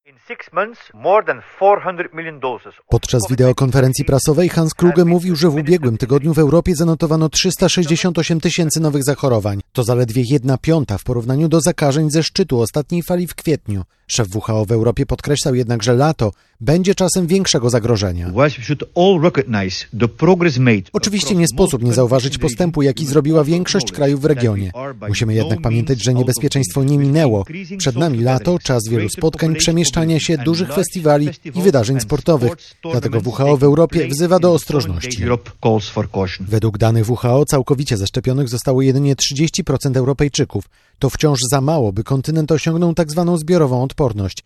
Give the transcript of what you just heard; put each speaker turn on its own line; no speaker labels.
Podczas wideokonferencji prasowej Hans Kluge mówił, że w ubiegłym tygodniu w Europie zanotowano 368 tysięcy nowych zachorowań. To zaledwie 1/5 w porównaniu do zakażeń ze szczytu ostatniej fali w kwietniu. Szef WHO w Europie podkreślał jednak, że lato będzie czasem większego zagrożenia. Oczywiście nie sposób nie zauważyć postępu, jaki zrobiła większość krajów w regionie. Musimy jednak pamiętać, że niebezpieczeństwo nie minęło. Przed nami lato, czas wielu spotkań, przemieszczania się, dużych festiwali i wydarzeń sportowych. Dlatego WHO w Europie wzywa do ostrożności. Według danych WHO całkowicie zaszczepionych zostało jedynie 30% Europejczyków. To wciąż za mało, by kontynent osiągnął tak zwaną zbiorową odporność.